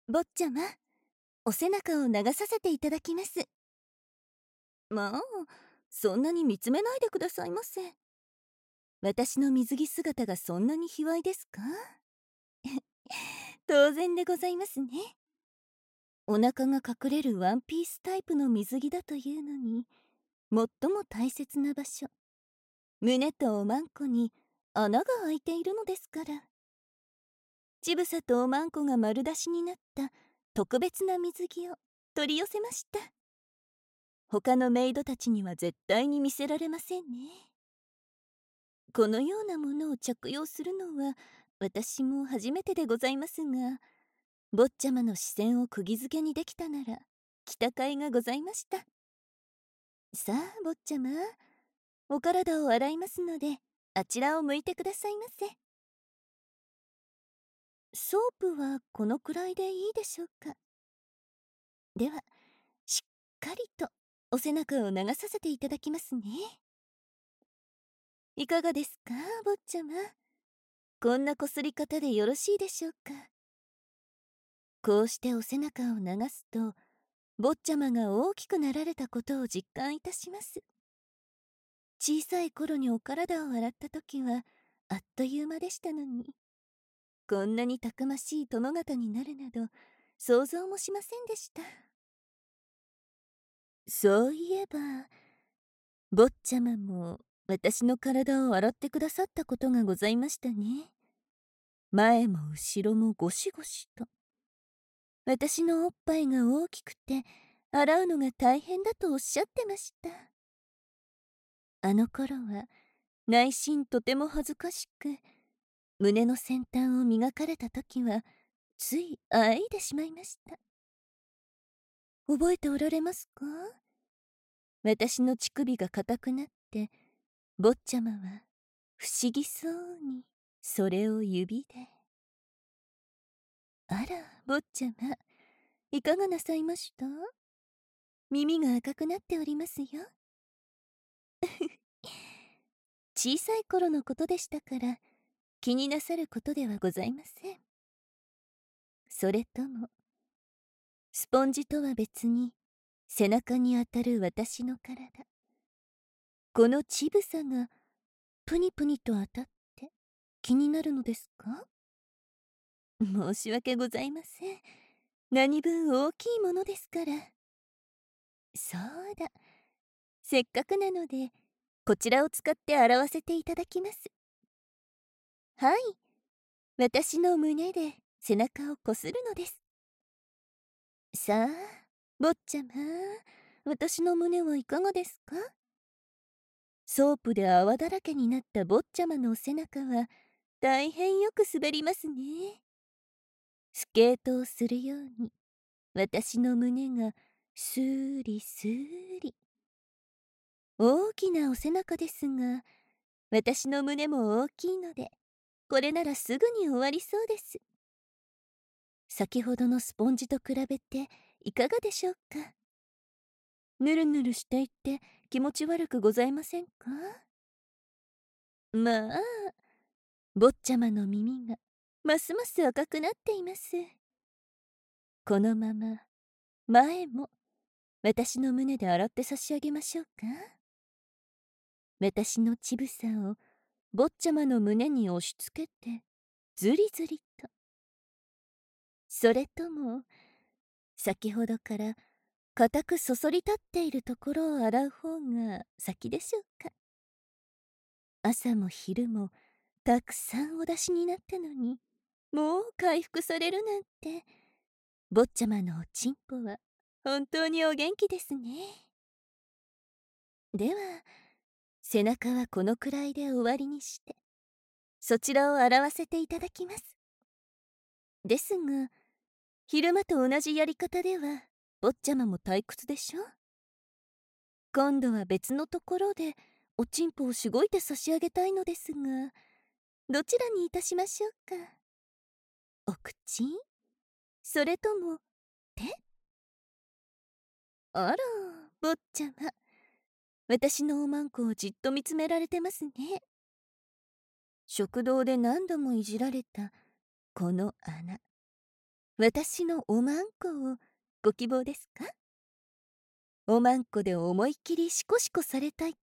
坊ちゃま、お背中を流させていただきます。まあ、そんなに見つめないでくださいませ。私の水着姿がそんなに卑猥ですか？当然でございますね。お腹が隠れるワンピースタイプの水着だというのに、最も大切な場所、胸とおまんこに穴が開いているのですから。乳房とおまんこが丸出しになった特別な水着を取り寄せました。他のメイドたちには絶対に見せられませんね。このようなものを着用するのは私も初めてでございますが、坊ちゃまの視線を釘付けにできたなら来た甲斐がございました。さあ坊ちゃま、お体を洗いますのであちらを向いてくださいませ。ソープはこのくらいでいいでしょうか。ではしっかりとお背中を流させていただきますね。いかがですか坊ちゃま。こんなこすり方でよろしいでしょうか。こうしてお背中を流すと坊ちゃまが大きくなられたことを実感いたします。小さい頃にお体を洗った時はあっという間でしたのに、こんなにたくましい殿方になるなど想像もしませんでした。そういえば坊ちゃまも私の体を洗ってくださったことがございましたね。前も後ろもゴシゴシと。私のおっぱいが大きくて洗うのが大変だとおっしゃってました。あの頃は内心とても恥ずかしく、胸の先端を磨かれた時はついあえいでしまいました。覚えておられますか？私の乳首が硬くなって坊ちゃまは不思議そうにそれを指で。あら坊ちゃま、いかがなさいました？耳が赤くなっておりますよ。小さい頃のことでしたから気になさることではございません。それともスポンジとは別に背中に当たる私の体、この乳房がプニプニと当たって気になるのですか？申し訳ございません。何分大きいものですから。そうだ、せっかくなのでこちらを使って洗わせていただきます。はい、私の胸で背中をこするのです。さあ坊ちゃま、私の胸はいかがですか？ソープで泡だらけになった坊ちゃまのお背中は大変よく滑りますね。スケートをするように私の胸がスーリスーリ。大きなお背中ですが私の胸も大きいのでこれならすぐに終わりそうです。先ほどのスポンジと比べていかがでしょうか。ぬるぬるしていて気持ち悪くございませんか？まあ、坊ちゃまの耳がますます赤くなっています。このまま前も私の胸で洗って差し上げましょうか。私の乳房を坊ちゃまの胸に押し付けてずりずりと。それとも先ほどから固くそそり立っているところを洗う方が先でしょうか。朝も昼もたくさんお出しになったのにもう回復されるなんて、坊ちゃまのおちんぽは本当にお元気ですね。では背中はこのくらいで終わりにしてそちらを洗わせていただきます。ですが昼間と同じやり方では坊ちゃまも退屈でしょ。今度は別のところでおちんぽをしごいて差し上げたいのですが、どちらにいたしましょうか。お口、それとも手？あら坊ちゃま、私のおまんこをじっと見つめられてますね。食堂で何度もいじられたこの穴、 私のおまんこをご希望ですか？おまんこで思いっきりシコシコされたいと？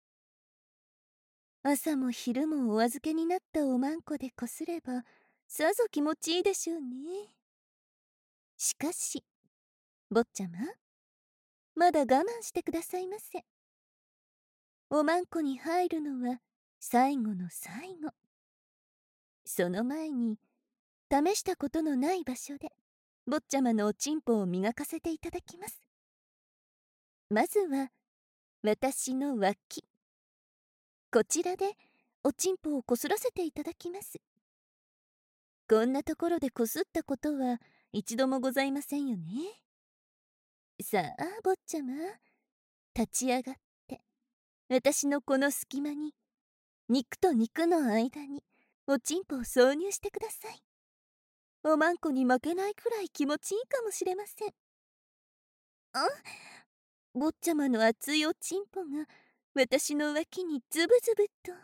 朝も昼もお預けになったおまんこでこすればさぞ気持ちいいでしょうね。しかし坊ちゃま、まだ我慢してくださいませ。おまんこに入るのは最後の最後。その前に試したことのない場所で坊ちゃまのおちんぽを磨かせていただきます。まずは私の脇、こちらでおちんぽをこすらせていただきます。こんなところでこすったことは一度もございませんよね。さあ坊ちゃま、立ち上がって私のこの隙間に、肉と肉の間におちんぽを挿入してください。おまんこに負けないくらい気持ちいいかもしれません。あ、坊ちゃまの熱いおちんぽが私の脇にズブズブと、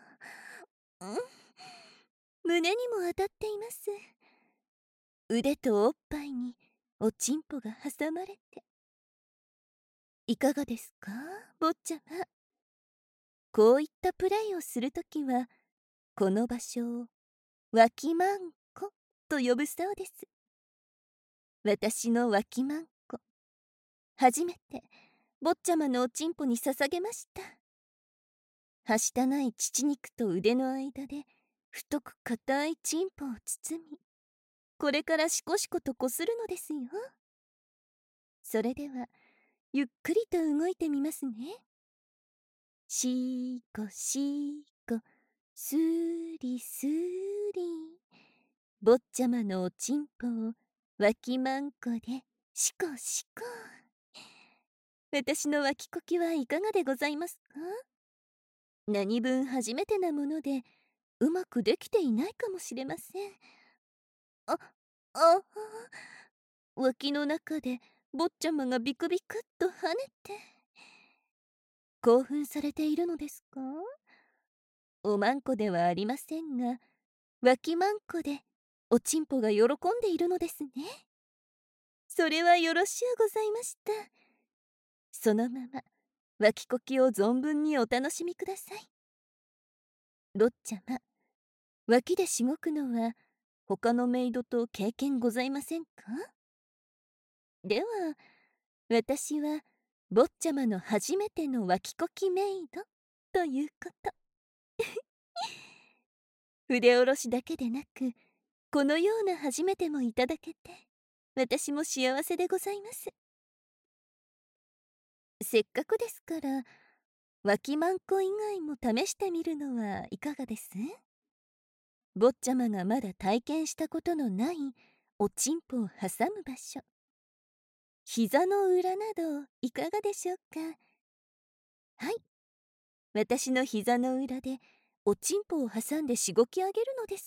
胸にも当たっています。腕とおっぱいにおちんぽが挟まれて。いかがですか、坊ちゃま。こういったプレイをするときはこの場所を脇まんこと呼ぶそうです。私の脇まんこ、初めて坊ちゃまのおちんぽに捧げました。はしたない乳肉と腕の間で太く硬いちんぽを包み、これからシコシコとこするのですよ。それではゆっくりと動いてみますね。シーコシーコ、スーリスーリ。坊ちゃまのおちんぽを脇まんこでシコシコ。私の脇こきはいかがでございますか？何分初めてなものでうまくできていないかもしれません。あ、あ、脇の中で坊ちゃまがビクビクっと跳ねて。興奮されているのですか？おまんこではありませんが、脇まんこでおちんぽが喜んでいるのですね。それはよろしゅうございました。そのまま脇こきを存分にお楽しみください。坊ちゃま、脇でしごくのは他のメイドと経験ございませんか？では私は坊ちゃまの初めての脇こきメイドということ。筆下ろしだけでなくこのような初めてもいただけて私も幸せでございます。せっかくですから脇まんこ以外も試してみるのはいかがです？坊ちゃまがまだ体験したことのないおちんぽを挟む場所、膝の裏などいかがでしょうか？はい、私の膝の裏でおちんぽを挟んでしごき上げるのです。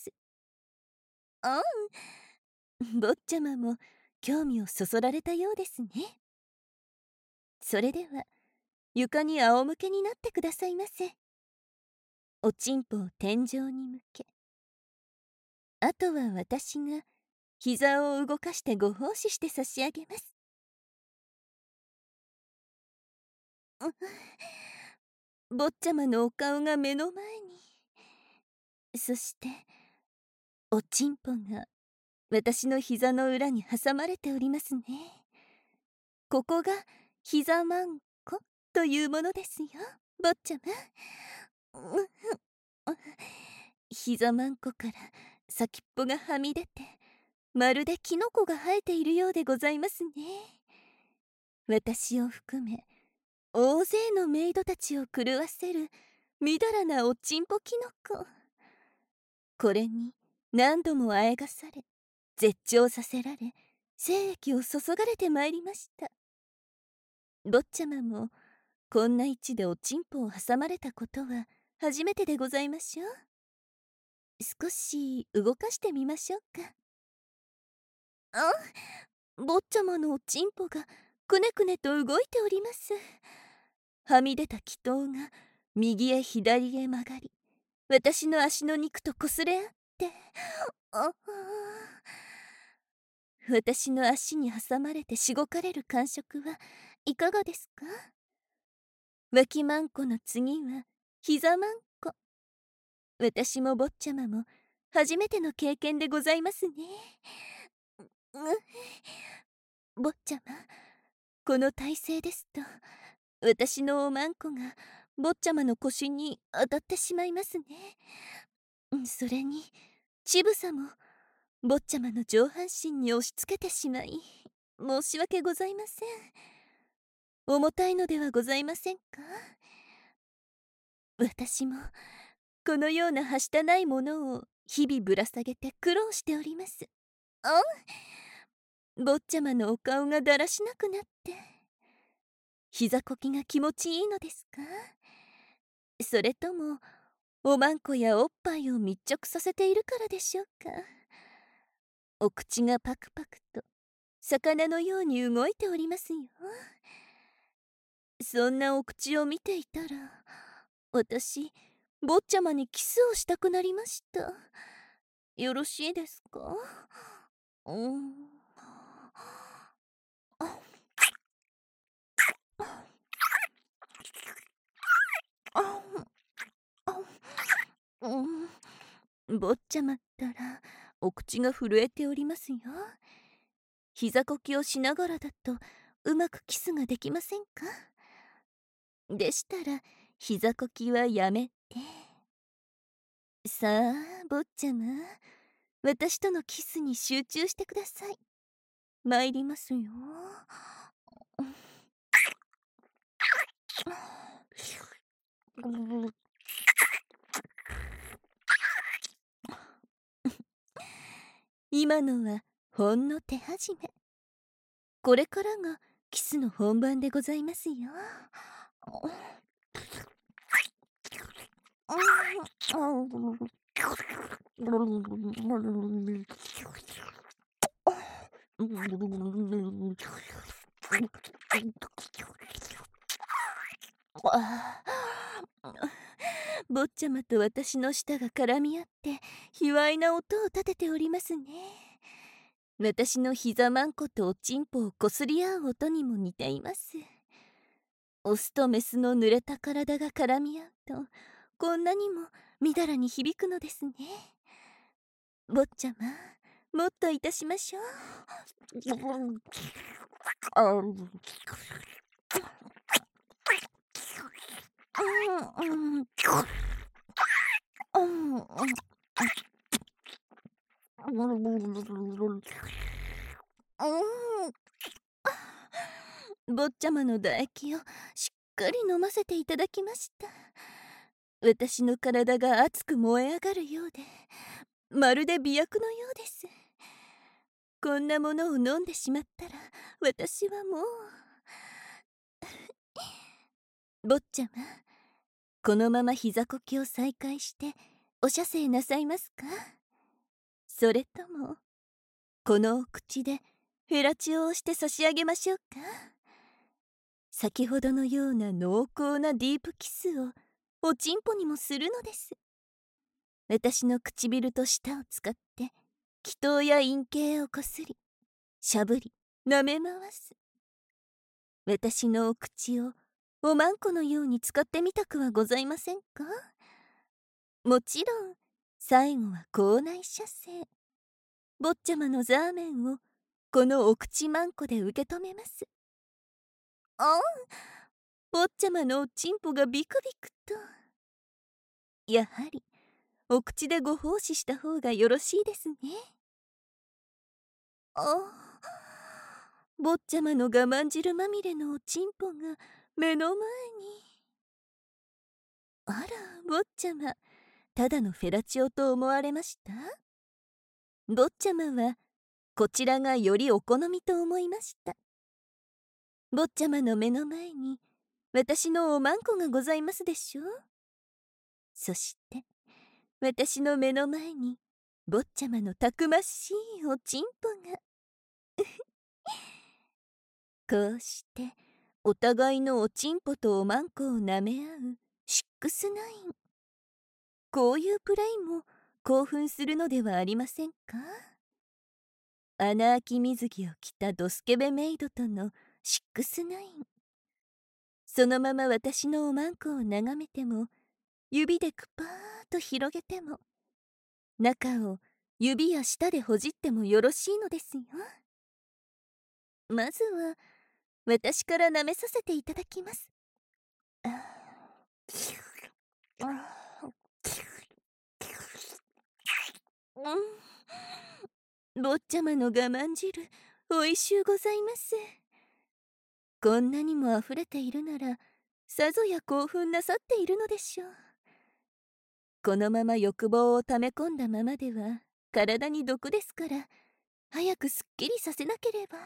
坊ちゃまも興味をそそられたようですね。それでは床に仰向けになってくださいませ。おちんぽを天井に向け、あとは私が膝を動かしてご奉仕して差し上げます。坊ちゃまのお顔が目の前に。そしておちんぽが私の膝の裏に挟まれておりますね。ここが膝まんこというものですよ、坊ちゃま。膝まんこから先っぽがはみ出てまるでキノコが生えているようでございますね。私を含め大勢のメイドたちを狂わせるみだらなおちんぽキノコ。これに何度もあえがされ絶頂させられ精液を注がれてまいりました。坊ちゃまもこんな位置でおちんぽを挟まれたことは初めてでございましょう。少し動かしてみましょうか。坊ちゃまのおちんぽがくねくねと動いております。はみ出た気筒が右へ左へ曲がり私の足の肉とこすれ合って、 私の足に挟まれてしごかれる感触はいかがですか？脇まんこの次は膝まんこ。私も坊ちゃまも初めての経験でございますね。坊ちゃま、この体勢ですと私のおまんこが坊ちゃまの腰に当たってしまいますね。それにちぶさも坊ちゃまの上半身に押し付けてしまい申し訳ございません。重たいのではございませんか？私もこのようなはしたないものを日々ぶら下げて苦労しております。坊ちゃまのお顔がだらしなくなって膝こきが気持ちいいのですか？それともおまんこやおっぱいを密着させているからでしょうか？お口がパクパクと魚のように動いておりますよ。そんなお口を見ていたら私坊ちゃまにキスをしたくなりました。よろしいですか？うん。坊ちゃまったらお口が震えておりますよ。膝こきをしながらだとうまくキスができませんか？でしたら膝こきはやめて。さあ坊ちゃま、私とのキスに集中してください。参りますよ。今のはほんの手始め。これからがキスの本番でございますよ。坊ちゃまと私の舌が絡み合って卑猥な音を立てておりますね。私の膝まんことおちんぽをこすり合う音にも似ています。オスとメスの濡れた体が絡み合うとこんなにもみだらに響くのですね。坊ちゃま、もっといたしましょう。坊ちゃまの唾液をしっかり飲ませていただきました。私の体が熱く燃え上がるようでまるで媚薬のようです。こんなものを飲んでしまったら私はもう。坊ちゃま、このまま膝こきを再開してお射精なさいますか？それともこのお口でフェラチオをして差し上げましょうか？先ほどのような濃厚なディープキスをおちんぽにもするのです。私の唇と舌を使って気筒や陰茎をこすりしゃぶり舐め回す。私のお口をおまんこのように使ってみたくはございませんか？もちろん最後は口内射精。坊ちゃまのザーメンをこのお口まんこで受け止めます。坊ちゃまのおちんぽがビクビクと。やはりお口でご奉仕した方がよろしいですね。坊ちゃまの我慢汁まみれのおちんぽが目の前に。あら坊ちゃま、ただのフェラチオと思われました？坊ちゃまはこちらがよりお好みと思いました。坊ちゃまの目の前に私のおまんこがございますでしょう。そして私の目の前に坊ちゃまのたくましいおちんぽが。こうしてお互いのおちんぽとおまんこを舐め合うシックスナイン。こういうプレイも興奮するのではありませんか？ 穴あき水着を着たドスケベメイドとの6-9。そのまま私のおまんこを眺めても、指でくぱーっと広げても、中を指や舌でほじってもよろしいのですよ。まずは私から舐めさせていただきます。坊ちゃまの我慢汁、おいしゅうございます。こんなにもあふれているなら、さぞや興奮なさっているのでしょう。このまま欲望を溜め込んだままでは体に毒ですから、早くすっきりさせなければ。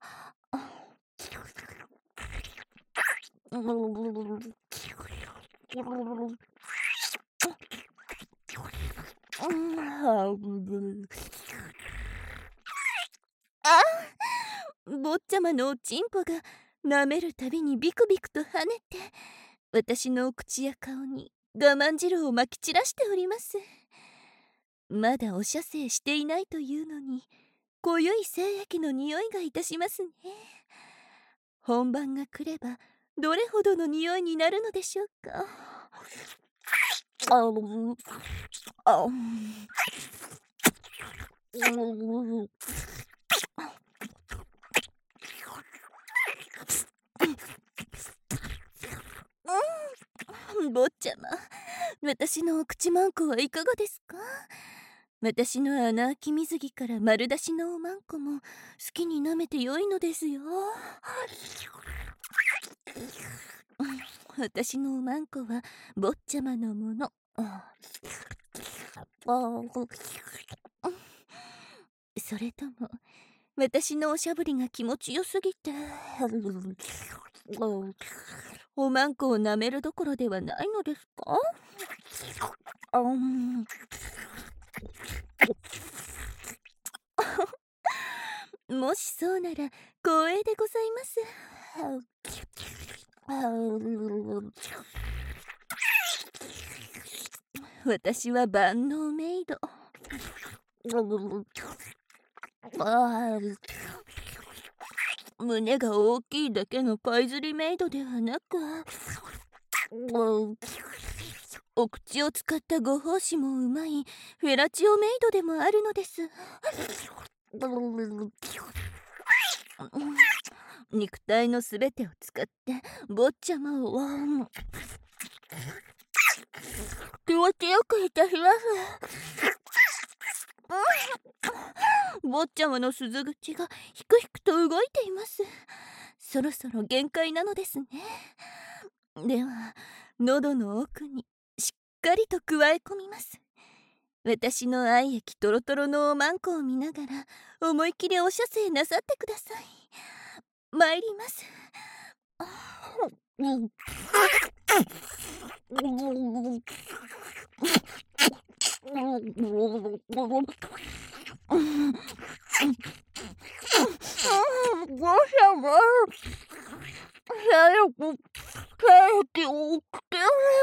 坊ちゃまのおちんぽが舐めるたびにビクビクと跳ねて、私のお口や顔に我慢汁をまき散らしております。まだお射精していないというのに、濃ゆい精液の匂いがいたしますね。本番が来ればどれほどの匂いになるのでしょうか。坊ちゃま、私のお口まんこはいかがですか。私の穴あき水着から丸出しのおまんこも好きに舐めてよいのですよ。私のおまんこは坊ちゃまのもの。それとも私のおしゃぶりが気持ちよすぎておまんこを舐めるどころではないのですか。もしそうなら光栄でございます。私は万能メイド。胸が大きいだけのパイズリメイドではなく、お口を使ったご奉仕もうまいフェラチオメイドでもあるのです。肉体のすべてを使って坊ちゃまを気持ちよくいたします。坊ちゃまの鈴口がひくひくと動いています。そろそろ限界なのですね。では喉の奥にしっかりとくわえ込みます。私の愛液トロトロのおまんこを見ながら思いっきりお射精なさってください。参ります。ごしゃま、早くケーキを送って。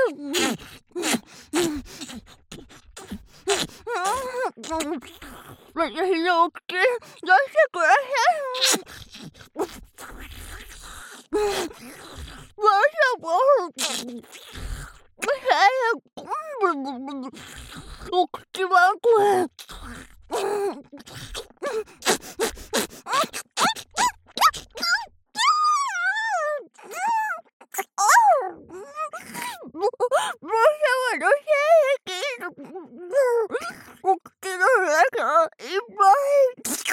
私のお口出してください。ごしゃま、早くお口まんこへ。もしゃまの精液、お口の中いっぱい。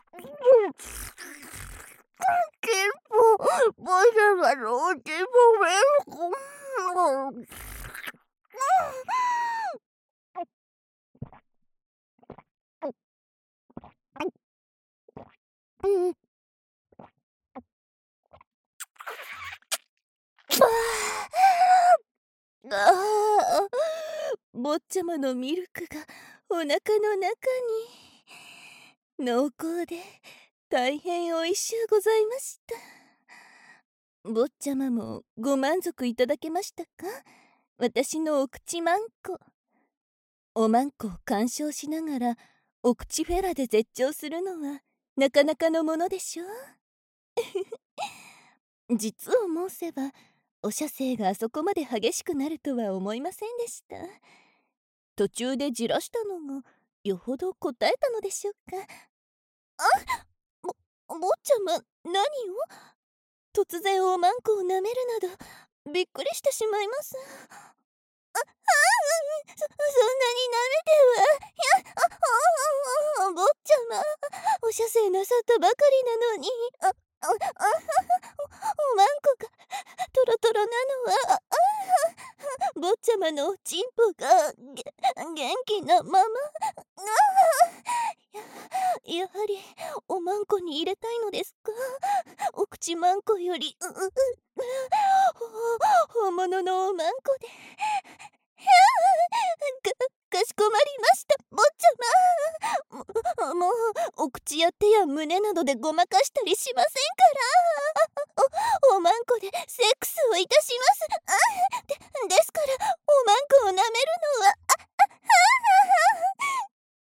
チンポ、もしゃまのおちんぽめんこ。坊ちゃまのミルクがお腹の中に。濃厚で大変おいしゅうございました。坊ちゃまもご満足いただけましたか。私のお口まんこ。おまんこを鑑賞しながらお口フェラで絶頂するのはなかなかのものでしょう。実を申せば、お射精があそこまで激しくなるとは思いませんでした。途中でじらしたのがよほど答えたのでしょうか。坊ちゃま、何を。突然おまんこを舐めるなどびっくりしてしまいます。そんなに舐めては。坊ちゃま、お射精なさったばかりなのに、おまんこがトロトロなのは、坊ちゃまのおちんぽが元気なまま。やはりおまんこに入れたいのですか。お口まんこより本物のおまんこで。かしこまりました、坊ちゃま。もうお口や手や胸などでごまかしたりしませんから。